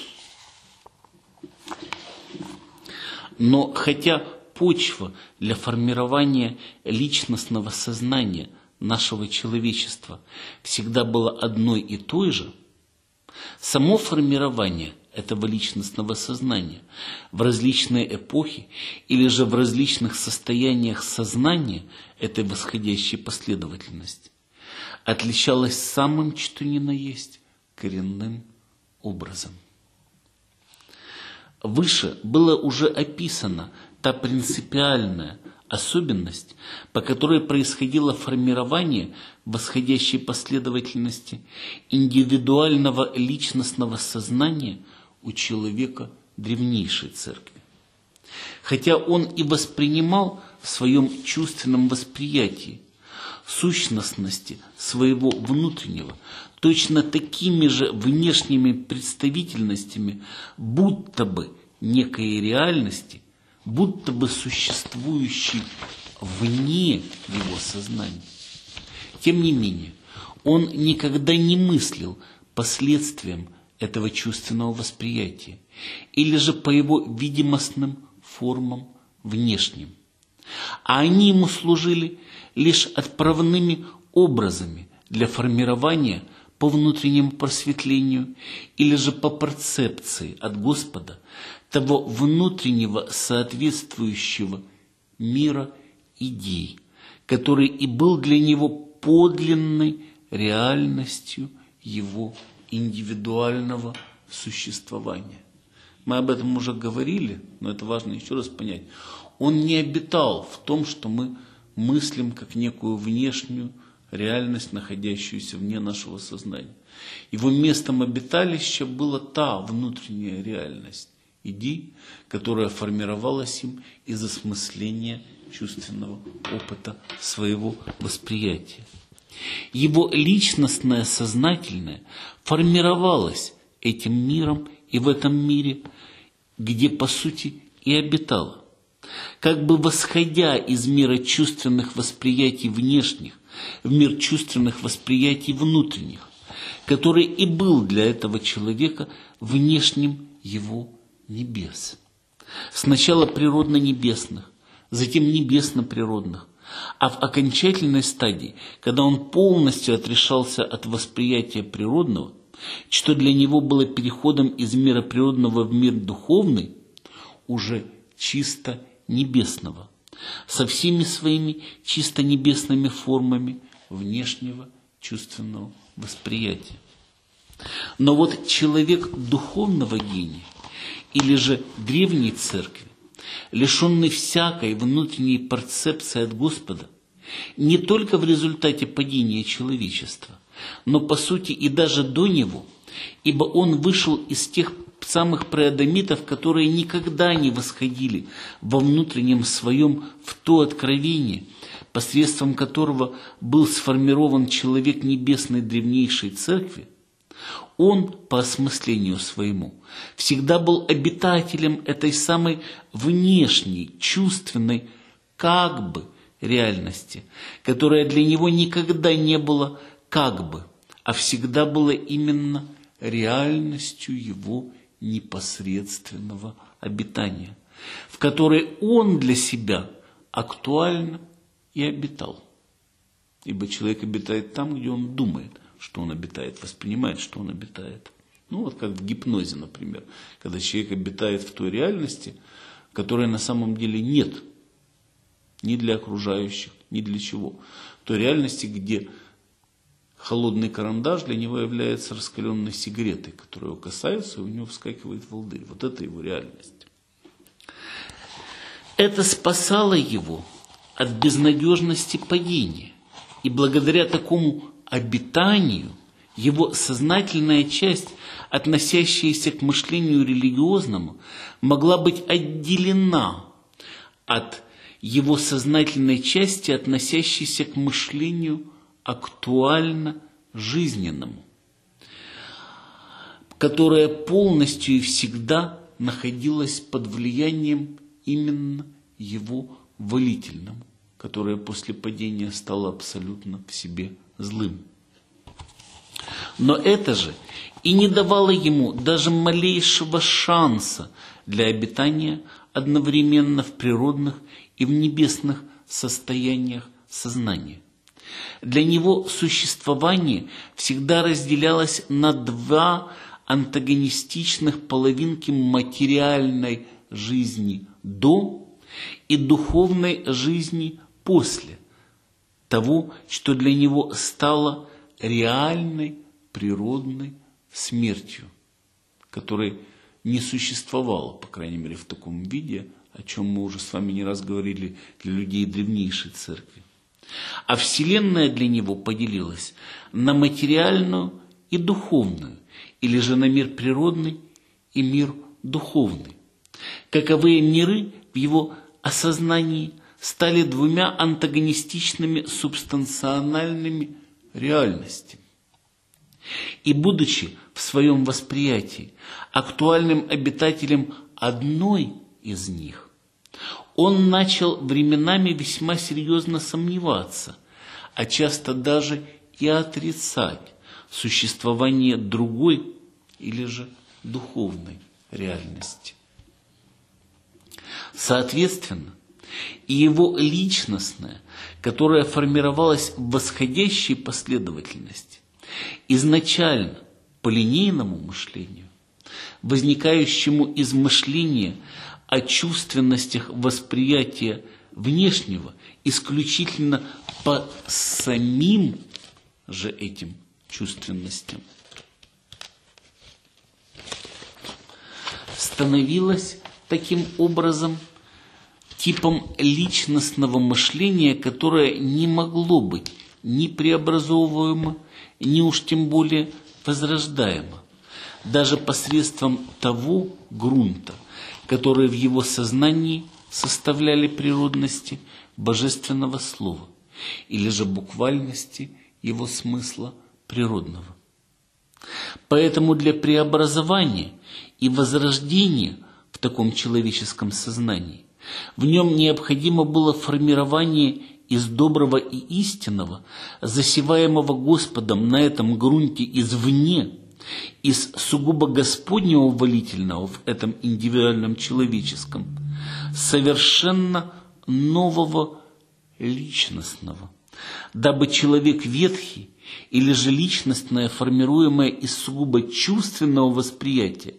A: Но хотя почва для формирования личностного сознания нашего человечества всегда была одной и той же, само формирование этого личностного сознания в различные эпохи или же в различных состояниях сознания этой восходящей последовательности отличалось самым что ни на есть коренным образом. Выше было уже описана та принципиальная особенность, по которой происходило формирование восходящей последовательности индивидуального личностного сознания у человека древнейшей церкви. Хотя он и воспринимал в своем чувственном восприятии сущностности своего внутреннего точно такими же внешними представительностями, будто бы некой реальности, будто бы существующей вне его сознания. Тем не менее, он никогда не мыслил последствиям этого чувственного восприятия или же по его видимостным формам внешним. А они ему служили лишь отправными образами для формирования по внутреннему просветлению или же по перцепции от Господа того внутреннего соответствующего мира идей, который и был для него подлинной реальностью его индивидуального существования. Мы об этом уже говорили, но это важно еще раз понять. Он не обитал в том, что мы мыслим как некую внешнюю реальность, находящуюся вне нашего сознания. Его местом обиталища была та внутренняя реальность идей, которая формировалась им из осмысления чувственного опыта своего восприятия. Его личностное сознательное формировалось этим миром и в этом мире, где по сути и обитало. Как бы восходя из мира чувственных восприятий внешних в мир чувственных восприятий внутренних, который и был для этого человека внешним его небес. Сначала природно-небесных, затем небесно-природных, а в окончательной стадии, когда он полностью отрешался от восприятия природного, что для него было переходом из мира природного в мир духовный, уже чисто небесного, со всеми своими чисто небесными формами внешнего чувственного восприятия. Но вот человек духовного гения или же древней церкви, лишенный всякой внутренней перцепции от Господа, не только в результате падения человечества, но по сути и даже до него, ибо он вышел из тех самых преадамитов, которые никогда не восходили во внутреннем своем в то откровение, посредством которого был сформирован человек небесной древнейшей церкви, Он, по осмыслению своему, всегда был обитателем этой самой внешней, чувственной, как бы, реальности, которая для него никогда не была как бы, а всегда была именно реальностью его непосредственного обитания, в которой он для себя актуально и обитал. Ибо человек обитает там, где он думает, что он обитает, воспринимает, что он обитает. Ну вот как в гипнозе, например, когда человек обитает в той реальности, которой на самом деле нет ни для окружающих, ни для чего. В той реальности, где холодный карандаш для него является раскаленной сигаретой, которая его касается, и у него вскакивает волдырь. Вот это его реальность. Это спасало его от безнадежности падения. И благодаря такому обитанию его сознательная часть, относящаяся к мышлению религиозному, могла быть отделена от его сознательной части, относящейся к мышлению актуально жизненному, которая полностью и всегда находилась под влиянием именно его волительному, которое после падения стало абсолютно в себе злым. Но это же и не давало ему даже малейшего шанса для обитания одновременно в природных и в небесных состояниях сознания. Для него существование всегда разделялось на два антагонистичных половинки материальной жизни до и духовной жизни после того, что для него стало реальной природной смертью, которой не существовало, по крайней мере, в таком виде, о чем мы уже с вами не раз говорили, для людей древнейшей церкви. А Вселенная для него поделилась на материальную и духовную, или же на мир природный и мир духовный. Каковые миры в его осознании стали двумя антагонистичными субстанциональными реальностями. И будучи в своем восприятии актуальным обитателем одной из них, он начал временами весьма серьезно сомневаться, а часто даже и отрицать существование другой или же духовной реальности. Соответственно, и его личностное, которое формировалось в восходящей последовательности, изначально по линейному мышлению, возникающему из мышления о чувственностях восприятия внешнего исключительно по самим же этим чувственностям, становилось таким образом типом личностного мышления, которое не могло быть ни преобразовываемо, ни уж тем более возрождаемо, даже посредством того грунта, который в его сознании составляли природности божественного слова, или же буквальности его смысла природного. Поэтому для преобразования и возрождения в таком человеческом сознании в нем необходимо было формирование из доброго и истинного, засеваемого Господом на этом грунте извне, из сугубо Господнего волительного в этом индивидуальном человеческом, совершенно нового личностного, дабы человек ветхий или же личностное, формируемое из сугубо чувственного восприятия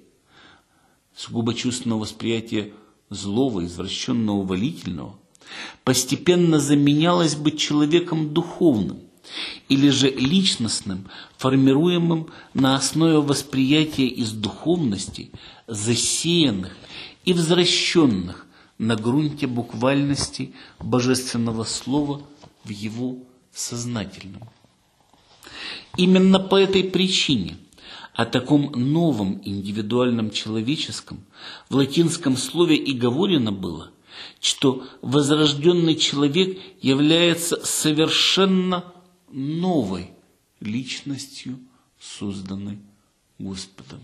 A: злого, извращенного, волительного, постепенно заменялось бы человеком духовным или же личностным, формируемым на основе восприятия из духовности, засеянных и возвращенных на грунте буквальности божественного слова в его сознательном. Именно по этой причине о таком новом индивидуальном человеческом в латинском слове и говорено было, что возрожденный человек является совершенно новой личностью созданы Господом.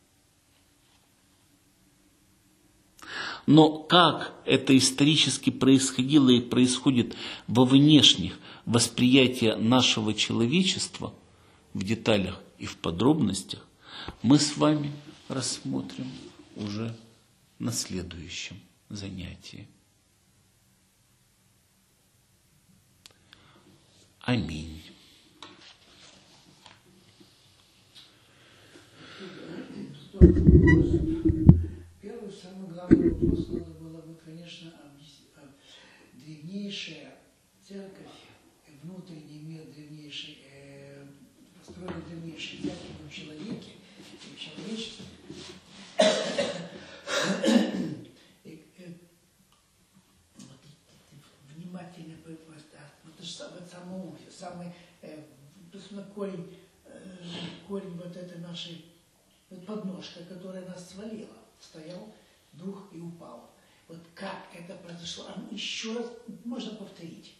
A: Но как это исторически происходило и происходит во внешних восприятиях нашего человечества, в деталях и в подробностях, мы с вами рассмотрим уже на следующем занятии. Аминь.
B: Первый, самый главный вопрос надо было бы, конечно, древнейшая церковь, внутренний мир древнейший, построили древнейшие церкви в человеке и в человечестве. Внимательно вот самый корень вот этой нашей подножка, которая нас свалила, стоял дух и упал. Вот как это произошло? Еще раз можно повторить.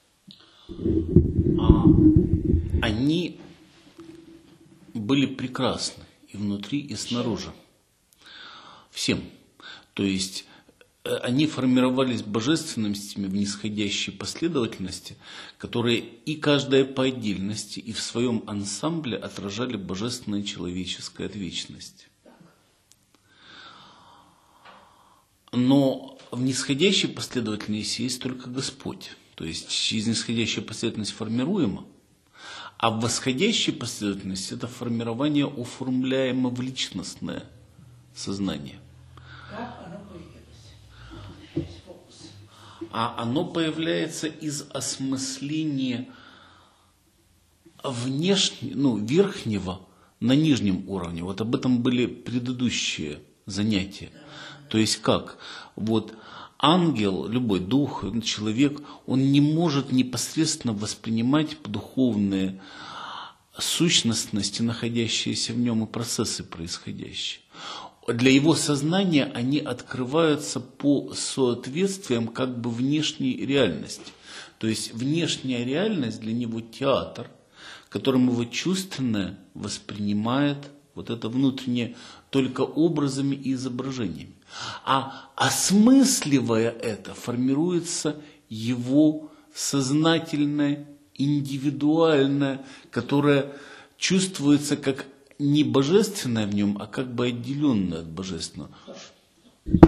A: Они были прекрасны и внутри, и снаружи. Всем. То есть они формировались божественностями в нисходящей последовательности, которые и каждая по отдельности, и в своем ансамбле отражали божественное человеческое от вечности. Но в нисходящей последовательности есть только Господь. То есть через нисходящую последовательность формируемо, а в восходящей последовательности это формирование оформляемо в личностное сознание.
B: Как оно появилось?
A: А оно появляется из осмысления верхнего на нижнем уровне. Вот об этом были предыдущие занятия. То есть как? Вот ангел, любой дух, человек, он не может непосредственно воспринимать духовные сущностности, находящиеся в нем, и процессы происходящие. Для его сознания они открываются по соответствиям как бы внешней реальности. То есть внешняя реальность для него театр, которым его чувственное воспринимает вот это внутреннее только образами и изображениями. А осмысливая это, формируется его сознательное, индивидуальное, которое чувствуется как не божественное в нем, а как бы отделенное от божественного.
B: Надо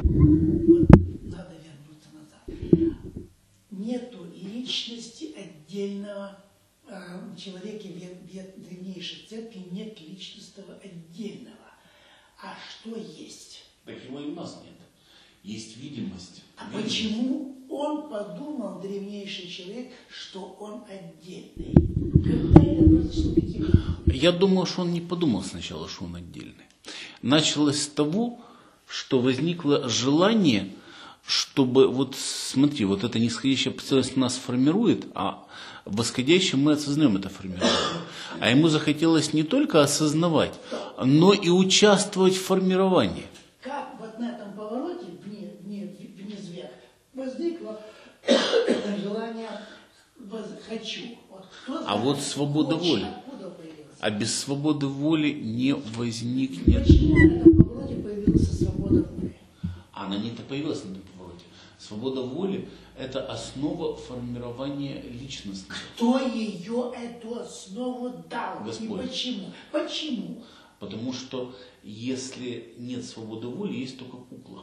B: вернуться назад. Нету личности отдельного в человеке в древнейшей церкви, нет личностного отдельного. А что есть?
A: Так его и у нас нет. Есть видимость.
B: Почему он подумал, древнейший человек, что он отдельный? Когда это произошло?
A: Я думаю, что он не подумал сначала, что он отдельный. Началось с того, что возникло желание, чтобы, вот смотри, вот эта нисходящая последовательность нас формирует, а в восходящем мы осознаем это формирование. А ему захотелось не только осознавать, но и участвовать в формировании.
B: Как вот на этом повороте, вниз вверх, возникло желание «хочу».
A: А вот свобода воли. А без свободы воли не возникнет.
B: Почему на этом повороте появилась свобода воли?
A: Она не появилась на этом повороте. Свобода воли – это основа формирования личности.
B: Кто ее эту основу дал?
A: Господь.
B: И почему? Почему?
A: Потому что если нет свободы воли, есть только кукла.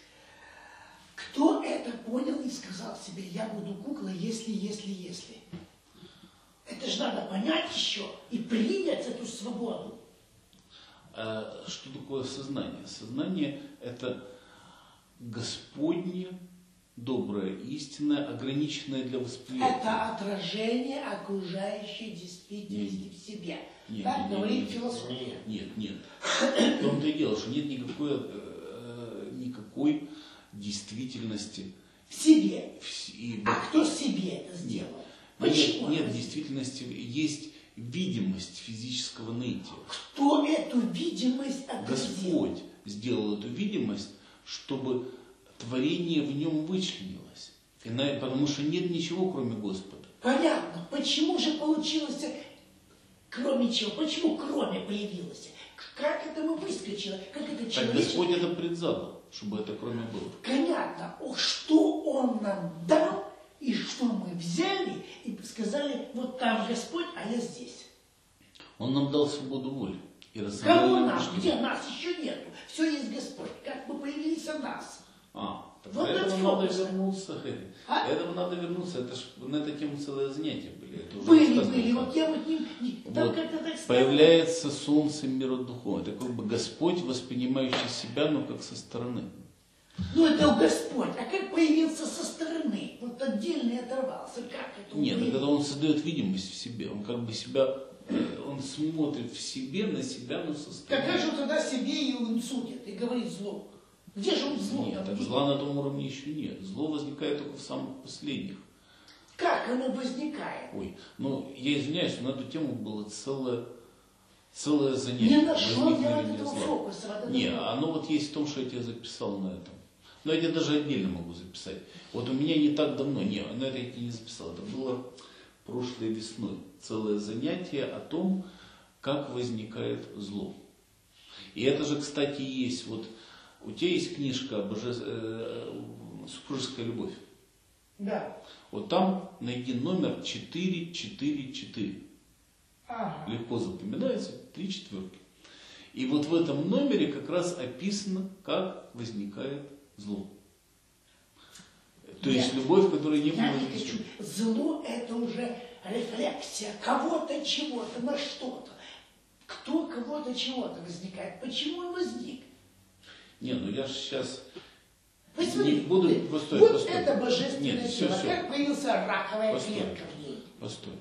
B: Кто это понял и сказал себе, я буду куклой, если. Это же надо понять еще и принять эту свободу.
A: Что такое сознание? Сознание – это Господне, доброе, истинное, ограниченное для восприятия.
B: Это отражение окружающей действительности в себе. Так говорит философия.
A: Нет. В том-то и дело, что нет никакой действительности
B: в себе.
A: И
B: а кто себе это сделал? Почему?
A: Нет действительности, есть видимость физического наития.
B: Кто эту видимость отразил?
A: Господь сделал эту видимость, чтобы творение в нем вычленилось. Потому что нет ничего, кроме Господа.
B: Понятно. Почему же получилось Кроме чего? Почему кроме появилось? Как это мы выскочило? Как это
A: Так
B: человечество?
A: Господь это предзадал, чтобы это кроме было.
B: Понятно. Что Он нам дал, и что мы взяли, и сказали, вот там Господь, а я здесь.
A: Он нам дал свободу воли. И
B: Кого
A: рациональное
B: нам?
A: мышление.
B: Где нас еще нету? Все есть Господь. Как мы появились о нас?
A: Так
B: Вот
A: этому
B: этот
A: надо
B: фокус.
A: вернуться.
B: А?
A: Этому надо вернуться. Это ж на эту тему целое занятие были. Это уже
B: Были.
A: рассказывали.
B: Вот я вот там
A: Вот.
B: как-то так стало.
A: Появляется солнце мира духовного. Это как бы Господь, воспринимающий себя, но как со стороны.
B: Ну это Господь. А как появился со стороны? Вот отдельно оторвался. Как это?
A: Нет, это когда он создает видимость в себе. Он как бы себя, он смотрит в себе, на себя, но со стороны.
B: Так как же он тогда себе и он судит, и говорит зло? Где же он зло?
A: Нет,
B: там
A: так
B: видит?
A: зла на том уровне еще нет. Зло возникает только в самых последних.
B: Как оно возникает?
A: Ой, ну я извиняюсь, на эту тему было целое занятие.
B: Не нашел я
A: Возникновение
B: вот этого
A: зла.
B: фокуса. Вот этого
A: Не,
B: фокуса.
A: оно вот есть в том, что я тебе записал на этом. Но я тебе даже отдельно могу записать. Вот у меня не так давно, но это я тебе не записал. Это было прошлой весной. Целое занятие о том, как возникает зло. И это же, кстати, есть. Вот у тебя есть книжка «Супружеская любовь».
B: Да.
A: Вот там найди номер 444.
B: Ага.
A: Легко запоминается, 3 четверки. И вот в этом номере как раз описано, как возникает зло. То есть
B: Нет.
A: любовь, которая не
B: Я
A: была
B: не хочу. Зло это уже рефлексия кого-то, чего-то, на что-то. Кто кого-то, чего-то возникает. Почему он возник?
A: Не, ну я же сейчас
B: Посмотри,
A: не буду... Постой,
B: вот
A: постой.
B: это божественное
A: Нет, все,
B: тело.
A: все.
B: Как появился раковая
A: Постой.
B: клетка в ней?
A: Постой.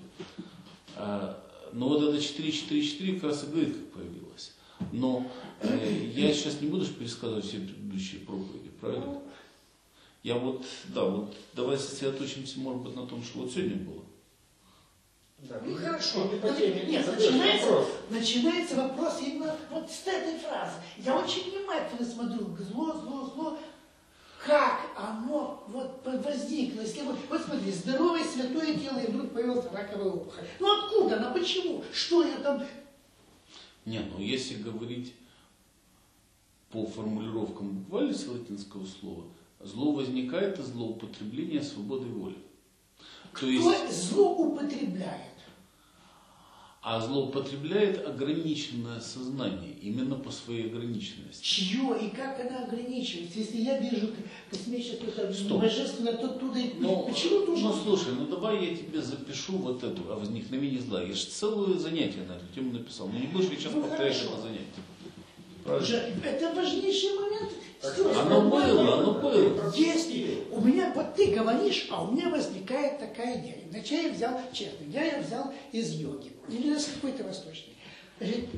A: Но вот это 444 как раз и говорит, как появилось. Но я сейчас не буду пересказывать все предыдущие проповеди, правильно? Я вот, да, вот давай сосредоточимся, может быть, на том, что вот сегодня было.
C: Да,
B: Ну хорошо.
C: ты по теме
B: Нет,
C: задаешь вопрос.
B: начинается вопрос именно вот с этой фразы. Я очень внимательно смотрю. Зло. Как оно вот возникло? Если вот смотри, здоровое святое тело, и вдруг появилась раковая опухоль. Ну откуда она? Почему? Что ее там?
A: Не, ну если говорить по формулировкам буквально с латинского слова, зло возникает из злоупотребления свободой воли. То
B: Кто
A: есть,
B: злоупотребляет?
A: а злоупотребляет ограниченное сознание, именно по своей ограниченности.
B: Чье и как она ограничивается? Если я вижу космическое
A: Стоп.
B: божественное, то туда и...
A: Ну,
B: Почему тоже?
A: ну слушай, ну давай я тебе запишу вот эту о возникновении зла. Я же целое занятие на эту тему написал. Ну не будешь ведь сейчас
B: Ну,
A: повторять
B: хорошо.
A: это занятие. Правильно?
B: Это важнейший момент.
A: Оно было.
B: Если у меня, вот ты говоришь, а у меня возникает такая идея. Вначале я взял, честно, я взял из йоги. Или из какой-то восточной. Значит,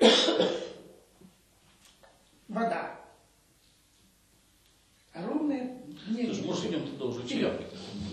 B: вода. Ровная.
A: Ты же, может, идем туда уже чаякать.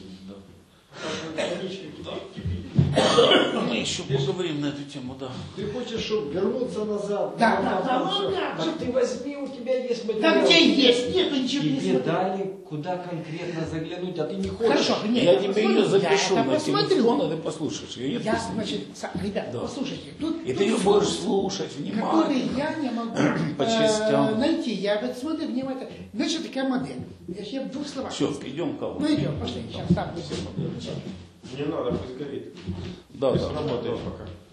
A: Мы еще поговорим на эту тему, да.
C: Ты хочешь, чтобы вернуться назад?
B: Да,
C: назад,
B: да,
C: там
B: да,
C: всё.
B: да.
C: Так ты возьми, у тебя есть материал.
B: Там где есть, нету ничего не
D: Тебе
B: смотрю.
D: дали куда конкретно заглянуть, а ты не хочешь.
B: Хорошо, нет,
A: Я тебе ее запишу
B: я это
A: на
B: посмотрю.
A: телефон, а ты послушаешь ее.
B: Я, значит, ребята,
A: Да.
B: послушайте, тут...
A: И
B: тут
A: ты ее
B: фокус,
A: будешь слушать
B: который
A: внимательно.
B: я не могу
A: По частям.
B: найти. Я вот смотрю внимательно. Значит, такая модель. Я в двух словах.
A: Все, идем к кому.
B: Ну идем, пошли. Сейчас там.
C: Не надо, пусть горит.
A: Да,
C: Пусть
A: да,
C: работает
A: да.
C: пока.